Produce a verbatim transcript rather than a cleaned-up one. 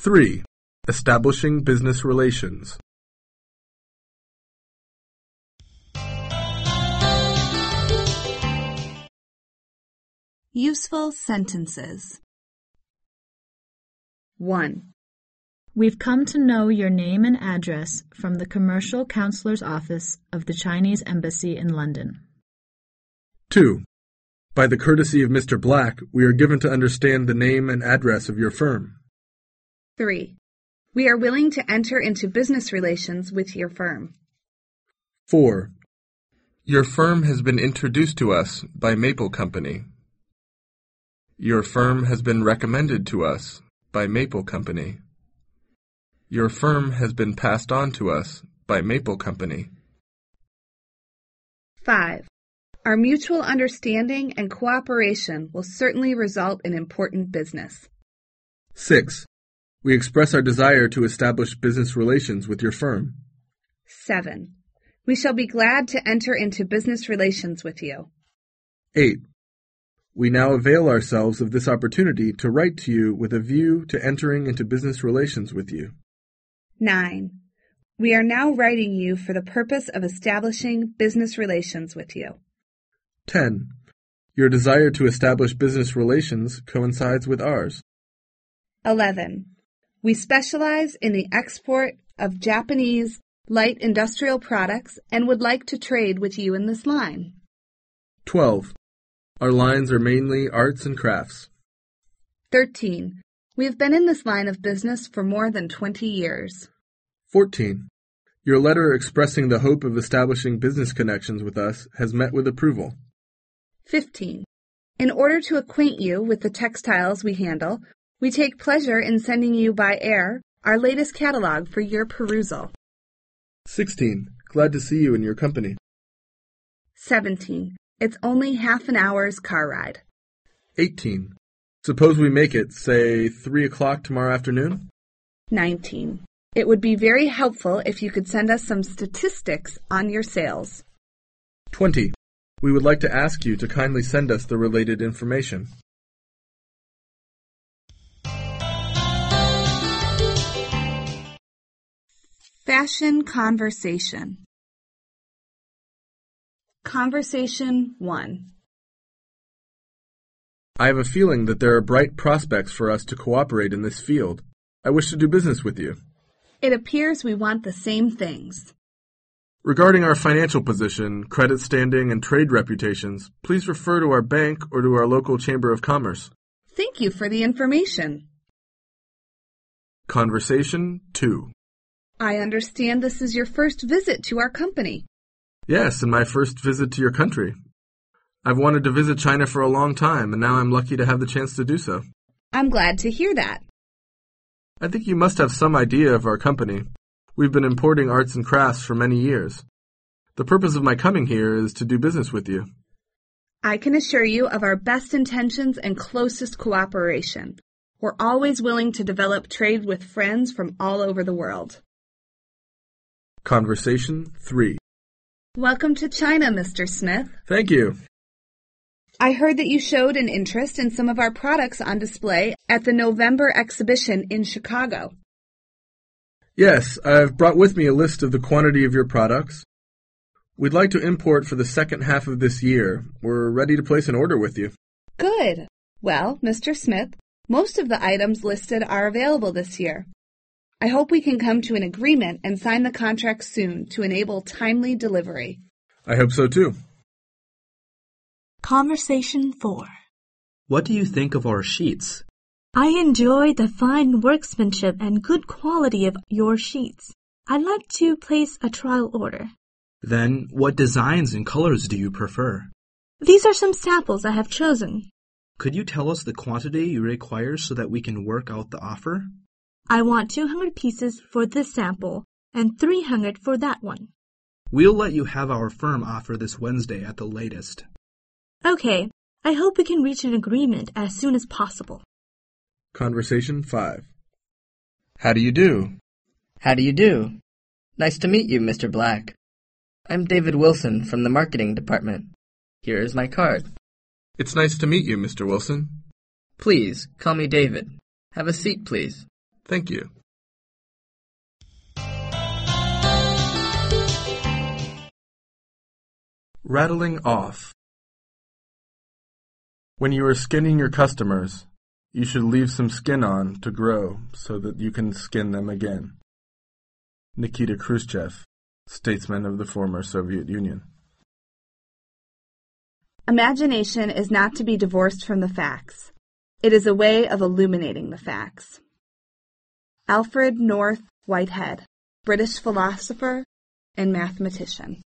three. Establishing business relations. Useful sentences. one. We've come to know your name and address from the Commercial Counselor's Office of the Chinese Embassy in London. two. By the courtesy of Mister Black, we are given to understand the name and address of your firm. three. We are willing to enter into business relations with your firm. four. Your firm has been introduced to us by Maple Company. Your firm has been recommended to us by Maple Company. Your firm has been passed on to us by Maple Company. five. Our mutual understanding and cooperation will certainly result in important business. six. We express our desire to establish business relations with your firm. seven. We shall be glad to enter into business relations with you. eight. We now avail ourselves of this opportunity to write to you with a view to entering into business relations with you. nine. We are now writing you for the purpose of establishing business relations with you. ten. Your desire to establish business relations coincides with ours. eleven. We specialize in the export of Japanese light industrial products and would like to trade with you in this line. twelve. Our lines are mainly arts and crafts. thirteen. We have been in this line of business for more than twenty years. fourteen. Your letter expressing the hope of establishing business connections with us has met with approval. fifteen. In order to acquaint you with the textiles we handle, we take pleasure in sending you by air our latest catalog for your perusal. sixteen. Glad to see you in your company. seventeen. It's only half an hour's car ride. eighteen. Suppose we make it, say, three o'clock tomorrow afternoon? nineteen. It would be very helpful if you could send us some statistics on your sales. twenty. We would like to ask you to kindly send us the related information. Fashion conversation. Conversation one. I have a feeling that there are bright prospects for us to cooperate in this field. I wish to do business with you. It appears we want the same things. Regarding our financial position, credit standing, and trade reputations, please refer to our bank or to our local Chamber of Commerce. Thank you for the information. Conversation two. I understand this is your first visit to our company. Yes, and my first visit to your country. I've wanted to visit China for a long time, and now I'm lucky to have the chance to do so. I'm glad to hear that. I think you must have some idea of our company. We've been importing arts and crafts for many years. The purpose of my coming here is to do business with you. I can assure you of our best intentions and closest cooperation. We're always willing to develop trade with friends from all over the world. Conversation three. Welcome to China, Mister Smith. Thank you. I heard that you showed an interest in some of our products on display at the November exhibition in Chicago. Yes, I've brought with me a list of the quantity of your products. We'd like to import for the second half of this year. We're ready to place an order with you. Good. Well, Mister Smith, most of the items listed are available this year. I hope we can come to an agreement and sign the contract soon to enable timely delivery. I hope so too. Conversation four. What do you think of our sheets? I enjoy the fine workmanship and good quality of your sheets. I'd like to place a trial order. Then, what designs and colors do you prefer? These are some samples I have chosen. Could you tell us the quantity you require so that we can work out the offer? I want two hundred pieces for this sample and three hundred for that one. We'll let you have our firm offer this Wednesday at the latest. Okay, I hope we can reach an agreement as soon as possible. Conversation five. How do you do? How do you do? Nice to meet you, Mister Black. I'm David Wilson from the marketing department. Here is my card. It's nice to meet you, Mister Wilson. Please, call me David. Have a seat, please. Thank you. Rattling off. When you are skinning your customers, you should leave some skin on to grow so that you can skin them again. Nikita Khrushchev, statesman of the former Soviet Union. Imagination is not to be divorced from the facts. It is a way of illuminating the facts. Alfred North Whitehead, British philosopher and mathematician.